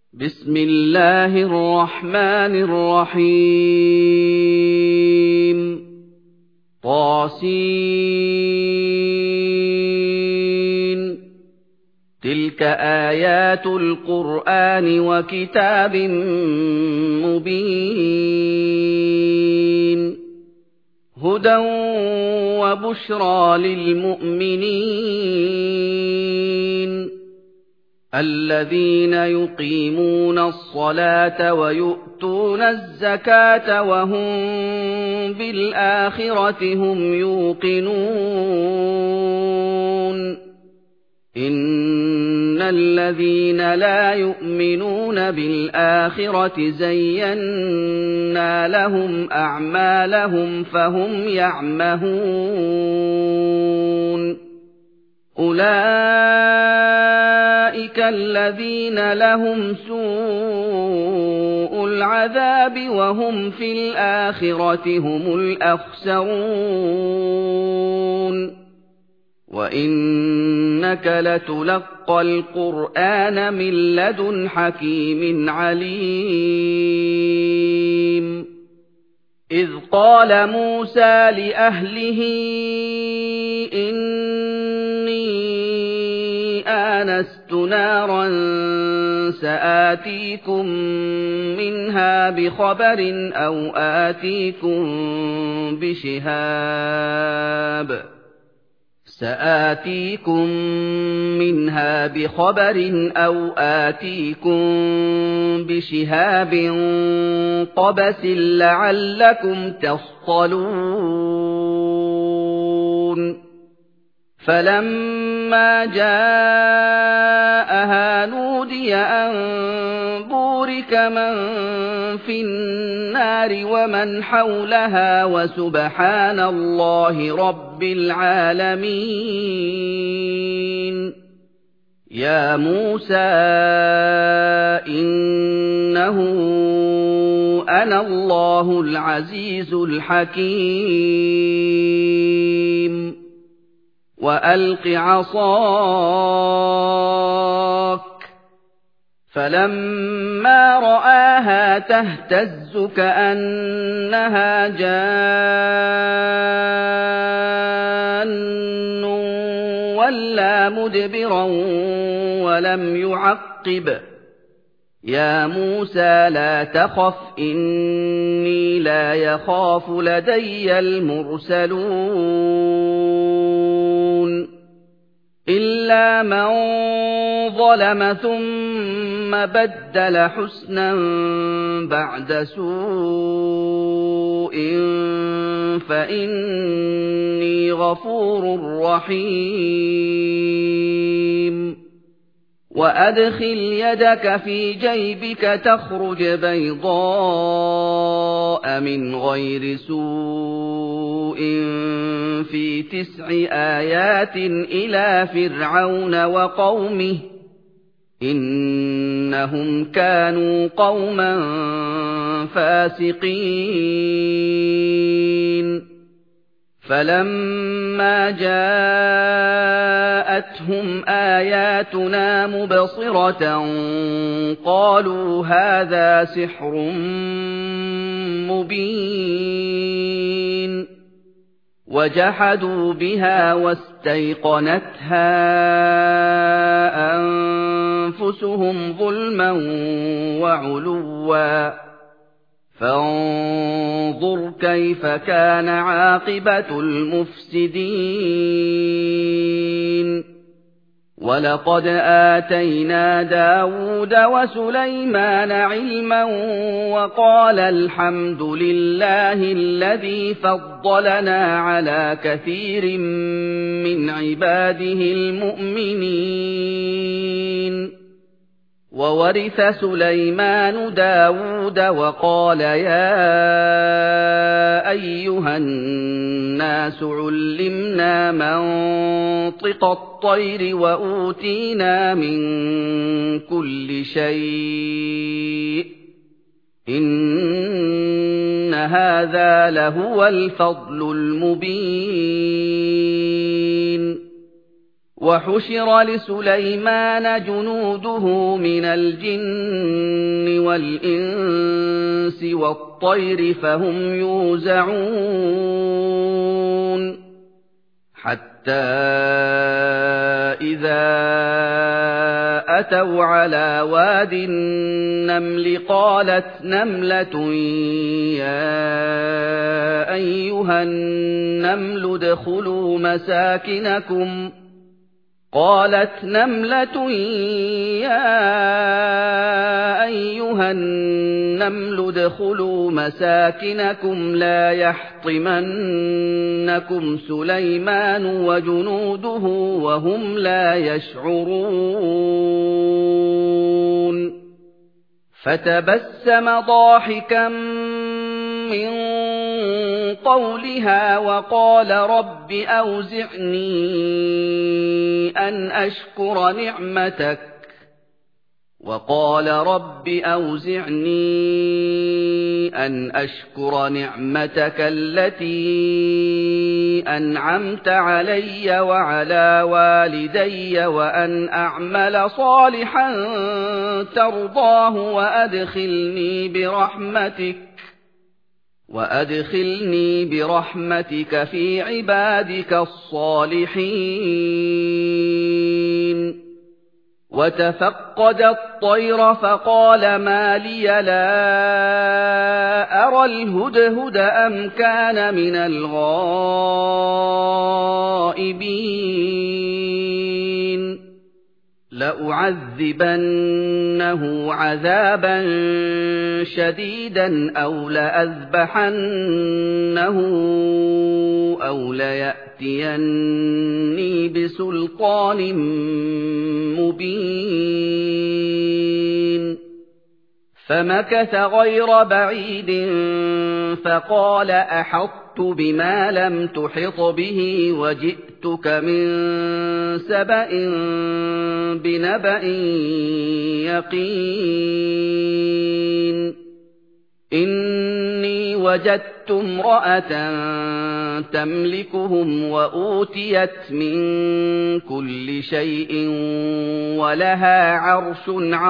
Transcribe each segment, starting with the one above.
بسم الله الرحمن الرحيم طاسين تلك آيات القرآن وكتاب مبين هدى وبشرى للمؤمنين الذين يقيمون الصلاة ويؤتون الزكاة وهم بالآخرة هم يوقنون إن الذين لا يؤمنون بالآخرة زينا لهم أعمالهم فهم يعمهون أولئك الذين لهم سوء العذاب وهم في الآخرة هم الأخسرون وإنك لتلقى القرآن من لدن حكيم عليم إذ قال موسى لأهله إني آنست نارا سآتيكم منها بخبر أو آتيكم بشهاب قبس لعلكم تصطلون فلما جاءها نودي أن بورك من في النار ومن حولها وسبحان الله رب العالمين يا موسى إنه أنا الله العزيز الحكيم وألق عصاك فلما رآها تهتز كأنها جان ولا مدبرا ولم يعقب يا موسى لا تخف إني لا يخاف لدي المرسلون إلا من ظلم ثم بدل حسنا بعد سوء فإني غفور رحيم وأدخل يدك في جيبك تخرج بيضاء من غير سوء في 9 آيات إلى فرعون وقومه إنهم كانوا قوما فاسقين فلما جاءتهم آياتنا مبصرة قالوا هذا سحر مبين وجحدوا بها واستيقنتها أنفسهم ظلما وعلوا فانظر كيف كان عاقبة المفسدين ولقد آتينا داود وسليمان علما وقال الحمد لله الذي فضلنا على كثير من عباده المؤمنين وورث سليمان داود وقال يا أيها الناس علمنا منطق الطير وأوتينا من كل شيء إن هذا لهو الفضل المبين وحشر لسليمان جنوده من الجن والإنس والطير فهم يوزعون حتى إذا أتوا على واد النمل قالت نملة يا أيها النمل ادخلوا مساكنكم لا يحطمنكم سليمان وجنوده وهم لا يشعرون فتبسم ضاحكا من قولها وقال رب أوزعني أن أشكر نعمتك التي أنعمت علي وعلى والدي وأن أعمل صالحا ترضاه وأدخلني برحمتك في عبادك الصالحين وتفقد الطير فقال ما لي لا أرى الهدهد أم كان من الغائبين لأعذبنه عذابا شديدا أو لأذبحنه أو ليأتيني بسلطان مبين فمكث غير بعيد فقال أحطت بما لم تحط به وجئتك من سبأ بنبأ يقين إني وجدت امرأة تملكهم وأوتيت من كل شيء ولها عرش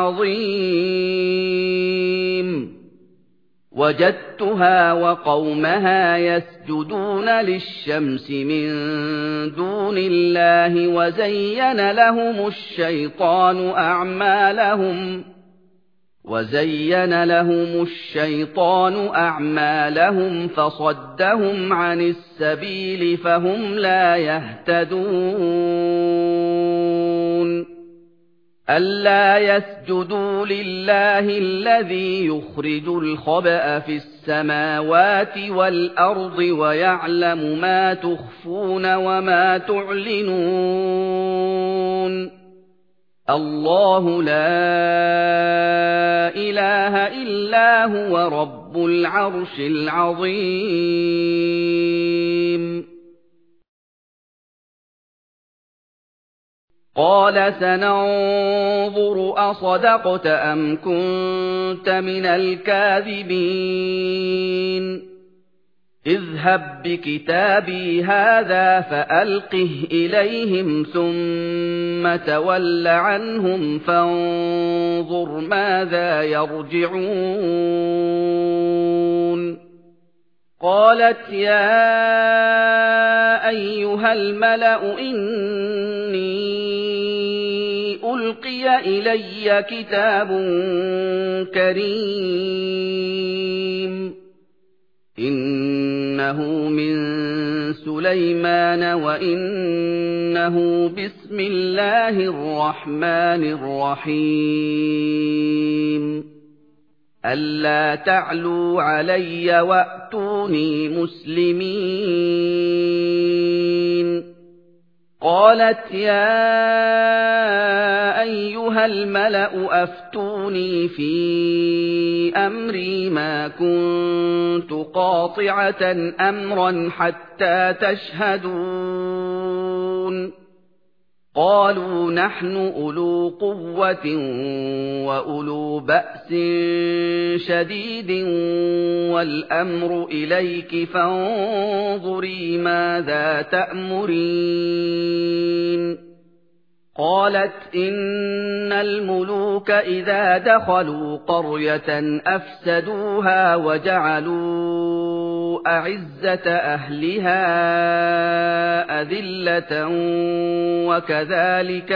عظيم وجدتها وقومها يسجدون للشمس من دون الله وزين لهم الشيطان أعمالهم فصدهم عن السبيل فهم لا يهتدون ألا يسجدوا لله الذي يخرج الخبأ في السماوات والأرض ويعلم ما تخفون وما تعلنون الله لا إله إلا هو رب العرش العظيم قال سننظر أصدقت أم كنت من الكاذبين اذهب بكتابي هذا فألقه إليهم ثم تول عنهم فانظر ماذا يرجعون قالت يا أيها الملأ إني ألقي إلي كتاب كريم إنه من سليمان وإنه بسم الله الرحمن الرحيم ألا تعلوا علي وأتوني مسلمين قالت يا أيها الملأ أفتوني في أمري ما كنت قاطعة أمرا حتى تشهدون قالوا نحن أولو قوة وأولو بأس شديد والأمر إليك فانظري ماذا تأمرين قالت إن الملوك إذا دخلوا قرية أفسدوها وجعلوا أعزة أهلها أذلة وكذلك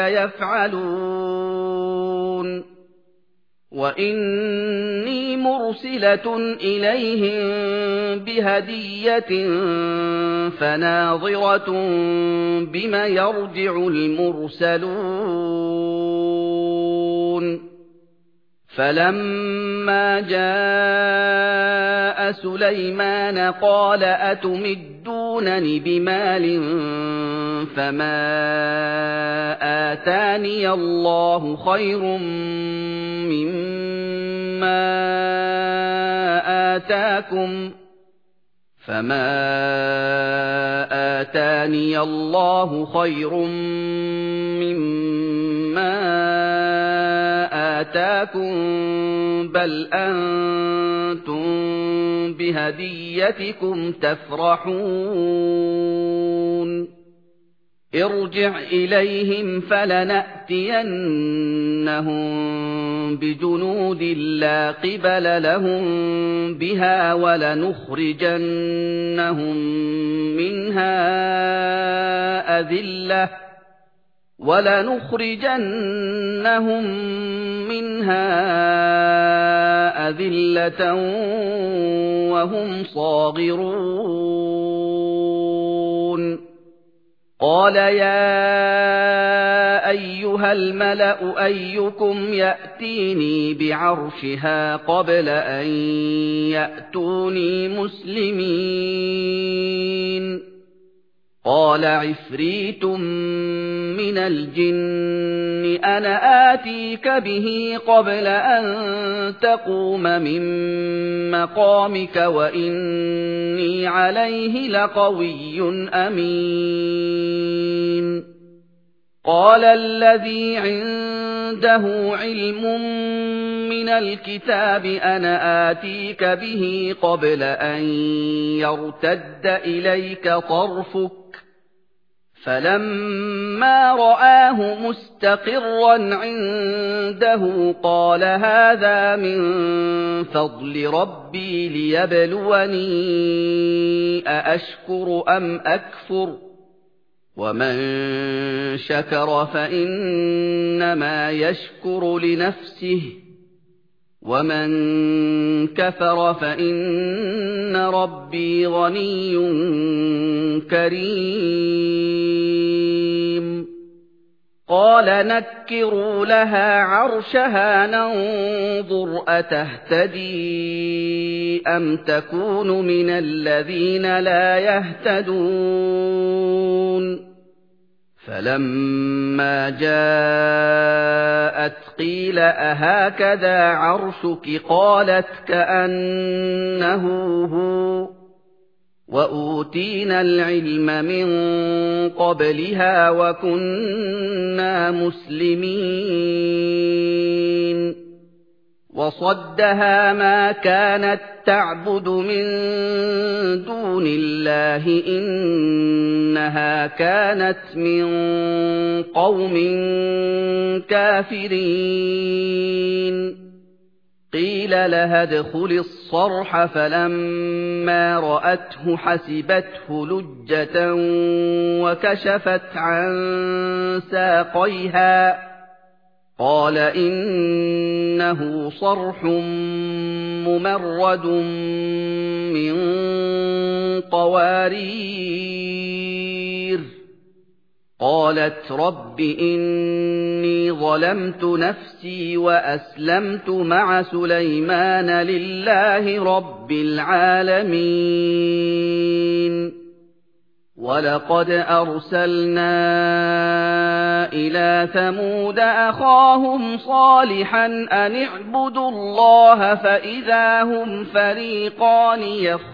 يفعلون وإني مرسلة إليهم بهدية فناظرة بم يرجع المرسلون فلما جاء سليمان قال أتمدونني بمال فما آتاني الله خير مما آتاكم بل أنتم بهديتكم تفرحون ارجع إليهم فلنأتينهم بجنود لا قبل لهم بها ولنخرجنهم منها أذلة وهم صاغرون قال يا أيها الملأ أيكم يأتيني بعرشها قبل أن يأتوني مسلمين قال عفريت من الجن أنا آتيك به قبل أن تقوم من مقامك وإني عليه لقوي أمين قال الذي عنده علم من الكتاب أنا آتيك به قبل أن يرتد إليك طرفك فلما رآه مستقرا عنده قال هذا من فضل ربي ليبلوني أأشكر أم أكفر ومن شكر فإنما يشكر لنفسه ومن كفر فإن ربي غني كريم قال نكروا لها عرشها ننظر أتهتدي أم تكون من الذين لا يهتدون فلما جاءت قيل أهكذا عرشك قالت كأنه هو وأوتينا العلم من قبلها وكنا مسلمين وصدها ما كانت تعبد من دون الله إنها كانت من قوم كافرين قيل لها ادخل الصرح فلما رأته حسبته لجة وكشفت عن ساقيها قال إنه صرح ممرد من قوارير قالت رب إني ظلمت نفسي وأسلمت مع سليمان لله رب العالمين ولقد أرسلنا إلى ثمود أخاهم صالحا أن اعبدوا الله فإذا هم فريقان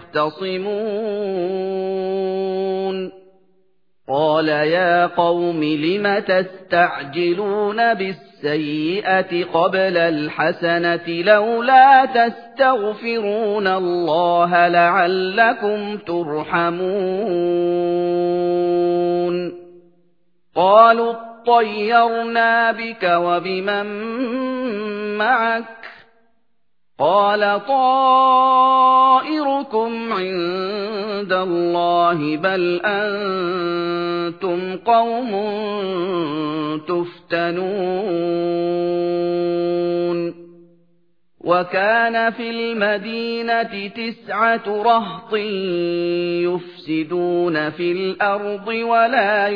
يختصمون قال يا قوم لم تستعجلون بالسيئة قبل الحسنة لولا تستغفرون الله لعلكم ترحمون قالوا اطَّيَّرْنَا بِكَ وَبِمَن مَّعَكَ ۚ قَالَ طَائِرُكُمْ عِندَ اللَّهِ بَلْ أَنتُمْ قَوْمٌ تُفْتَنُونَ وَكَانَ فِي الْمَدِينَةِ 9 رَهْطٍ يُفْسِدُونَ فِي الْأَرْضِ وَلَا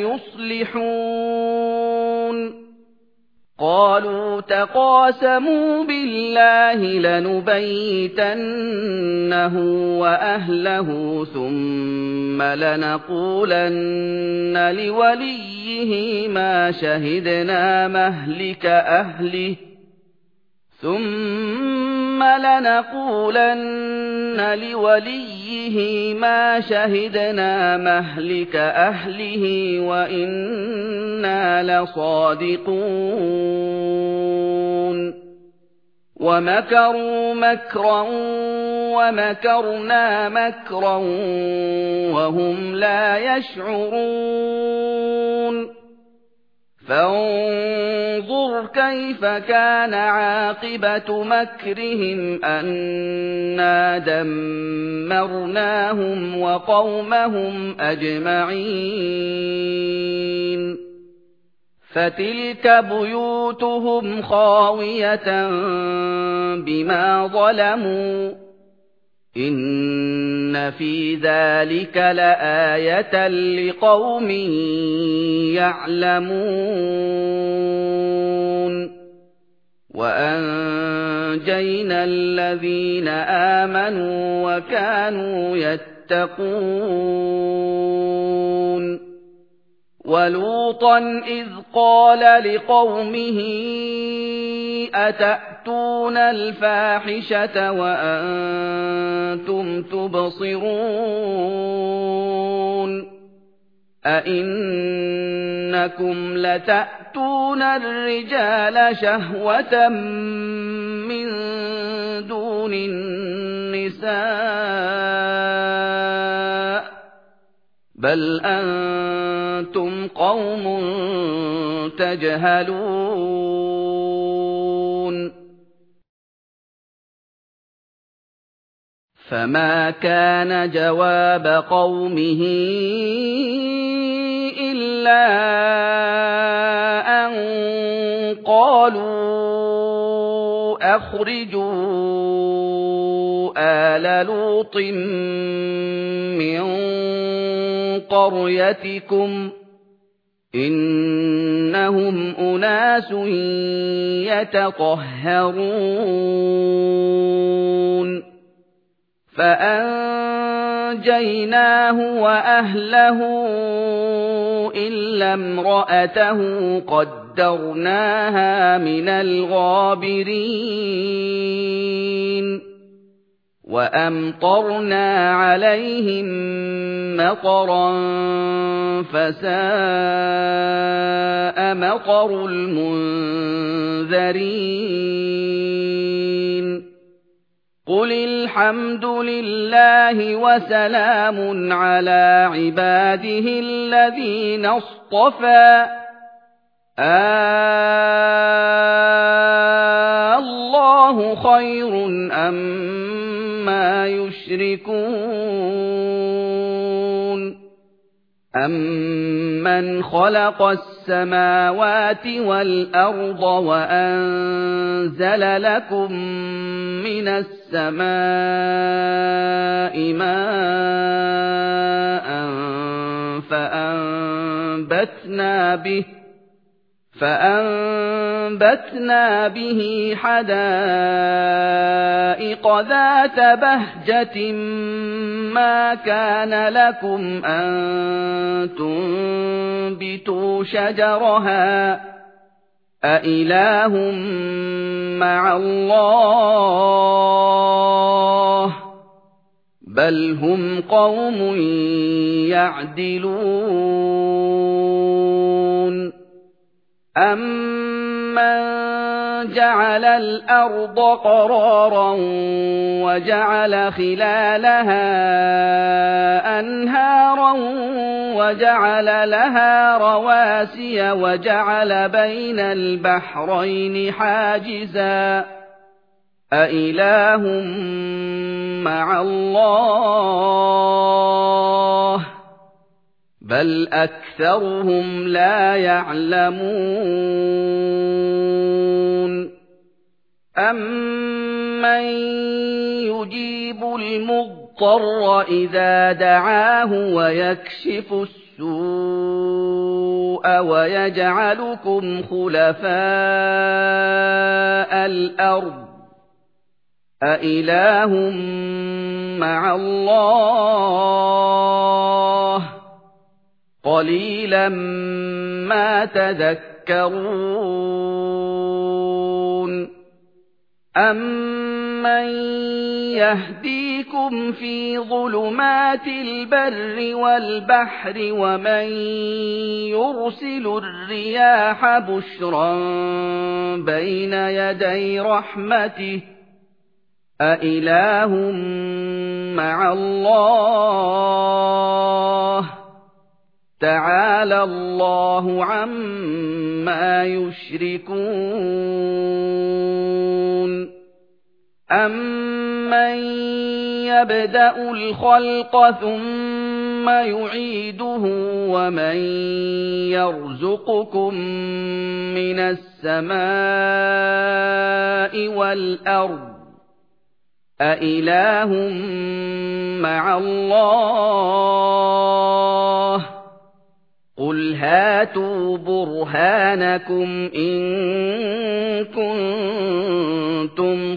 يُصْلِحُونَ قَالُوا تَقَاسَمُوا بِاللَّهِ لَنُبَيِّتَنَّهُ وَأَهْلَهُ ثُمَّ لَنَقُولَنَّ لِوَلِيِّهِ مَا شَهِدْنَا مَهْلِكَ أَهْلِهِ وَإِنَّا لَصَادِقُونَ وَمَكَرُوا مَكْرًا وَمَكَرْنَا مَكْرًا وَهُمْ لَا يَشْعُرُونَ فَانظُرْ كَيْفَ كَانَ عَاقِبَةُ مَكْرِهِمْ أَنَّا دَمَّرْنَاهُمْ وَقَوْمَهُمْ أَجْمَعِينَ فَتِلْكَ بُيُوتُهُمْ خَاوِيَةً بِمَا ظَلَمُوا إِنَّ فِي ذَلِكَ لَآيَةً لِقَوْمٍ يَعْلَمُونَ وَأَنجَيْنَا الَّذِينَ آمَنُوا وَكَانُوا يَتَّقُونَ وَلُوطًا إِذْ قَالَ لِقَوْمِهِ أَتَأْتُونَ الْفَاحِشَةَ وَأَنتُمْ تُبْصِرُونَ أَئِنَّكُمْ لَتَأْتُونَ الرِّجَالَ شَهْوَةً مِّن دُونِ النِّسَاءِ بَلْ أَنتُمْ قَوْمٌ تَجْهَلُونَ فَمَا كَانَ جَوَابَ قَوْمِهِ إِلَّا أَن قَالُوا أَخْرِجُوا آلَ لُوطٍ مِّن قَرْيَتِكُمْ إِنَّهُمْ أُنَاسٌ يَتَطَهَّرُونَ فَأَنجَيْنَاهُ وَأَهْلَهُ إِلَّا امْرَأَتَهُ قَدَّرْنَاهَا مِنَ الْغَابِرِينَ وَأَمْطَرْنَا عَلَيْهِم مَّطَرًا فَسَاءَ مَطَرُ الْمُنذَرِينَ قُلِ الْحَمْدُ لِلَّهِ وَسَلَامٌ عَلَىٰ عِبَادِهِ الَّذِينَ اصْطَفَىٰ اللَّهُ خَيْرٌ أَمَّا يُشْرِكُونَ أَمَّنْ خَلَقَ السَّمَاوَاتِ وَالْأَرْضَ وَأَنزَلَ لَكُم مِّنَ السَّمَاءِ مَاءً فَأَنبَتْنَا بِهِ حَدَائِقَ ذَاتَ بَهْجَةٍ مَّا كَانَ لَكُمْ أَن تُنبِتُوا شَجَرَهَا أَإِلَٰهٌ مَّعَ اللَّهِ بَلْ هُمْ قَوْمٌ يَعْدِلُونَ أَمَّن جعل الأرض قرارا وجعل خلالها أنهارا وجعل لها رواسي وجعل بين البحرين حاجزا أإله مع الله بل أكثرهم لا يعلمون أمن يجيب المضطر إذا دعاه ويكشف السوء ويجعلكم خلفاء الأرض أإله مع الله قليلا ما تذكرون أمن يهديكم في ظلمات البر والبحر ومن يرسل الرياح بشرا بين يدي رحمته أإله مع الله تعالى الله عما يشركون أمن يبدأ الخلق ثم يعيده ومن يرزقكم من السماء والأرض أإله مع الله قل هاتوا برهانكم إن كنتم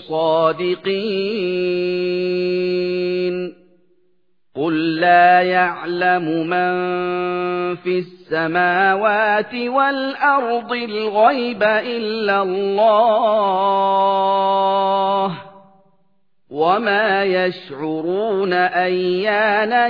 صادقين قل لا يعلم من في السماوات والأرض الغيب إلا الله وما يشعرون أيان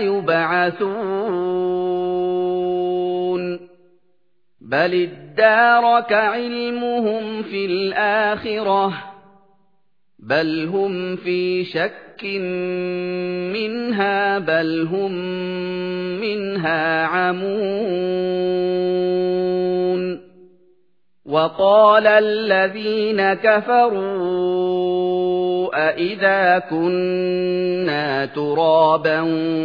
يبعثون بل ادارك علمهم في الآخرة بل هم في شك منها بل هم منها عمون وقال الذين كفروا أإذا كنا ترابا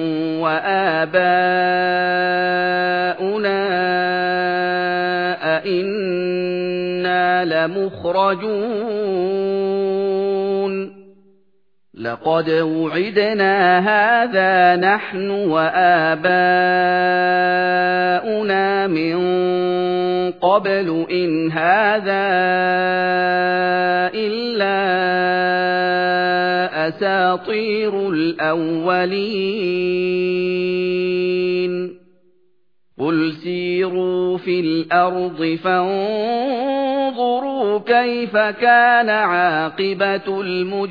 وآباؤنا أإنا لمخرجون لقد وعدنا هذا نحن وآباؤنا من قبل إن هذا إلا أساطير الأولين قل سيروا في الأرض فانظروا كيف كان عاقبة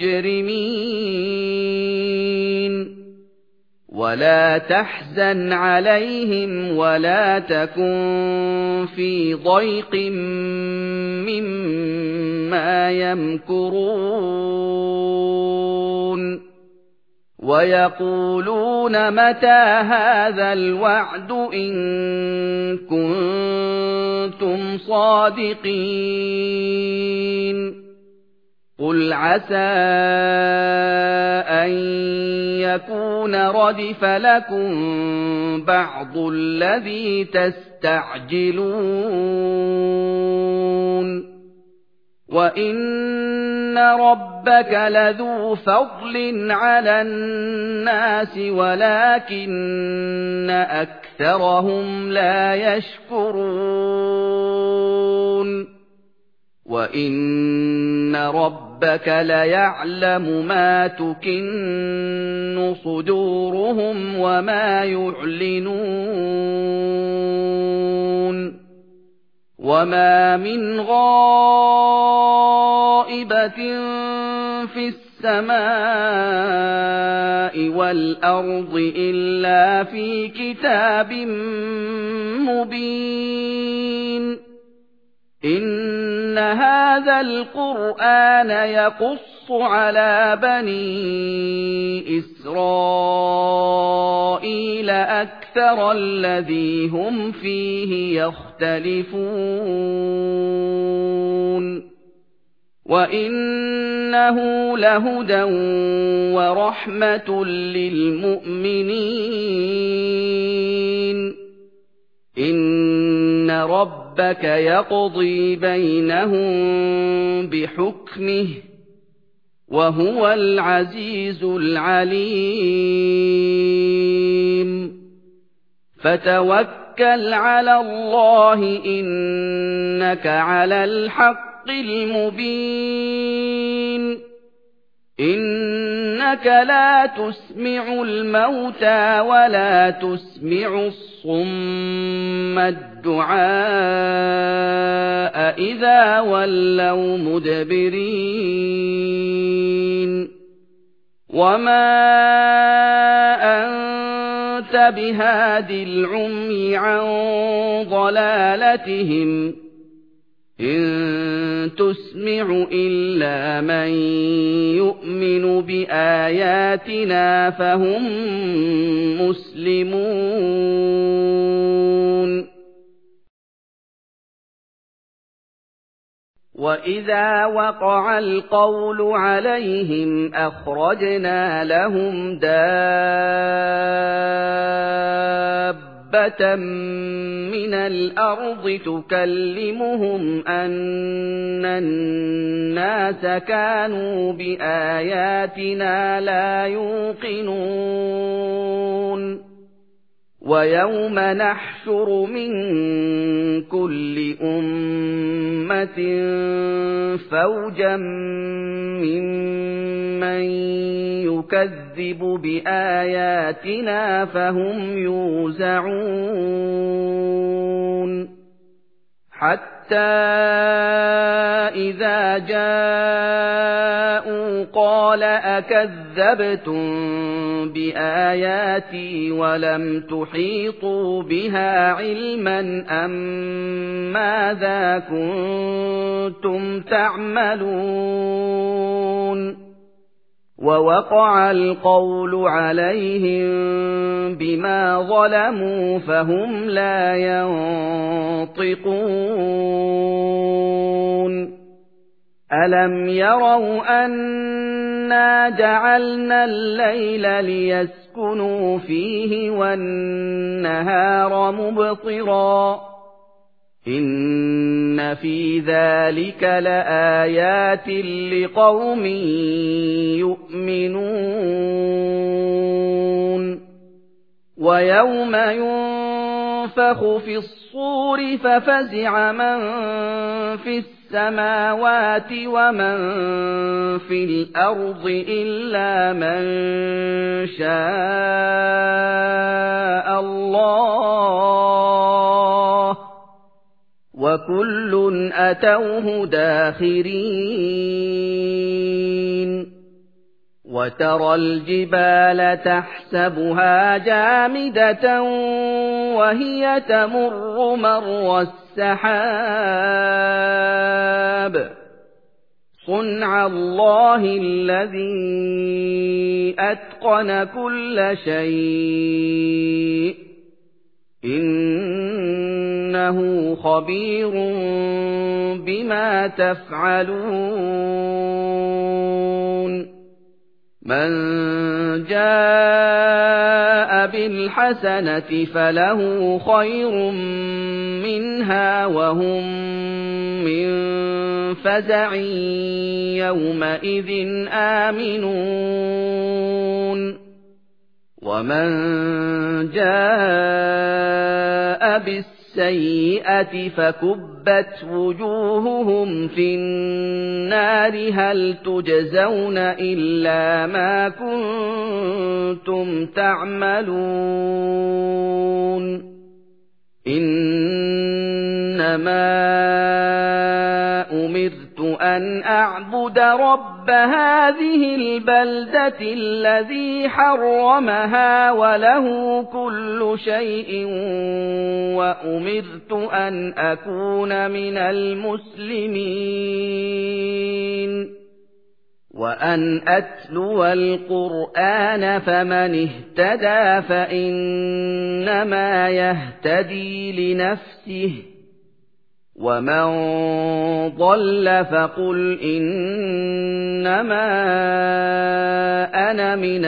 المجرمين ولا تحزن عليهم ولا تكن في ضيق مما يمكرون ويقولون متى هذا الوعد إن كنتم صادقين قل عسى أن يكون ردف لكم بعض الذي تستعجلون وإن ربك لذو فضل على الناس ولكن أكثرهم لا يشكرون وإن ربك ليعلم ما تكن صدورهم وما يعلنون وما من غائبة في السماء والأرض إلا في كتاب مبين إن هَٰذَا الْقُرْآنَ يَقُصُّ عَلَىٰ بَنِي إِسْرَائِيلَ أَكْثَرَ الَّذِي هُمْ فِيهِ يَخْتَلِفُونَ وَإِنَّهُ لَهُدًى وَرَحْمَةٌ لِّلْمُؤْمِنِينَ إِنَّ رَبَّكَ يَقْضِي بَيْنَهُم بِحُكْمِهِ وَهُوَ الْعَزِيزُ الْعَلِيمُ فَتَوَكَّلْ عَلَى اللَّهِ إِنَّكَ عَلَى الْحَقِّ الْمُبِينِ إِنَّكَ لَا تُسْمِعُ الْمَوْتَىٰ وَلَا تُسْمِعُ الصُّمَّ الدُّعَاءَ إِذَا وَلَّوْا مُدْبِرِينَ وَمَا أَنتَ بِهَادِ الْعُمْيِ عَن ضَلَالَتِهِمْ إِن تُسْمِعُ إِلَّا مَن يُؤْمِنُ بِآيَاتِنَا فَهُم مُّسْلِمُونَ وَإِذَا وَقَعَ الْقَوْلُ عَلَيْهِمْ أَخْرَجْنَا لَهُمْ دَابَّةً مِّنَ الْأَرْضِ تُكَلِّمُهُمْ أَنَّ النَّاسَ كَانُوا بِآيَاتِنَا لَا يُوقِنُونَ وَيَوْمَ نَحْشُرُ مِن كُلِّ أُمَّةٍ فَوْجًا مِّمَّن يُكَذِّبُ بِآيَاتِنَا فَهُمْ يُوزَعُونَ حَتَّى إِذَا جَاءُوا قَالَ أَكَذَّبْتُم بِآيَاتِي وَلَمْ تُحِيطُوا بِهَا عِلْمًا ماذا كُنتُمْ تَعْمَلُونَ وَوَقَعَ الْقَوْلُ عَلَيْهِم بِمَا ظَلَمُوا فَهُمْ لَا يَنطِقُونَ أَلَمْ يَرَوْا أَنَّا جَعَلْنَا اللَّيْلَ لِيَسْكُنُوا فِيهِ وَالنَّهَارَ مُبْصِرًا إِنَّ فِي ذَلِكَ لَآيَاتٍ لِقَوْمٍ يُؤْمِنُونَ وَيَوْمَ يُنفَخُ فِي الصُّورِ فَفَزِعَ مَن فِي السَّمَاوَاتِ وَمَن فِي الْأَرْضِ إِلَّا مَن شَاءَ اللَّهُ وَكُلٌّ أَتَوْهُ دَاخِرِينَ وَتَرَى الْجِبَالَ تَحْسَبُهَا جَامِدَةً وَهِيَ تَمُرُّ مَرَّ السَّحَابِ صُنْعَ اللَّهِ الَّذِي أَتْقَنَ كُلَّ شَيْءٍ إِنَّهُ خَبِيرٌ بِمَا تَفْعَلُونَ مَن جَاءَ بِالْحَسَنَةِ فَلَهُ خَيْرٌ مِّنْهَا وَهُم مِّن فَزَعٍ يَوْمَئِذٍ آمِنُونَ وَمَن جَاءَ بِالسَّيِّئَةِ فَكُبَّتْ وُجُوهُهُمْ فِي النَّارِ هَلْ تُجْزَوْنَ إِلَّا مَا كُنتُمْ تَعْمَلُونَ إِنَّمَا أُمِرْتُ أن أعبد رب هذه البلدة الذي حرمها وله كل شيء وأمرت أن أكون من المسلمين وأن أتلو القرآن فمن اهتدى فإنما يهتدي لنفسه ومن ضل فقل إنما أنا من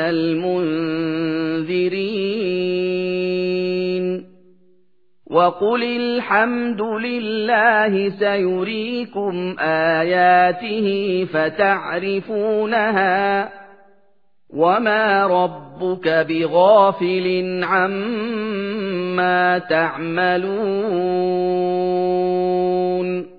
المنذرين وقل الحمد لله سيريكم آياته فتعرفونها وما ربك بغافل عما تعملون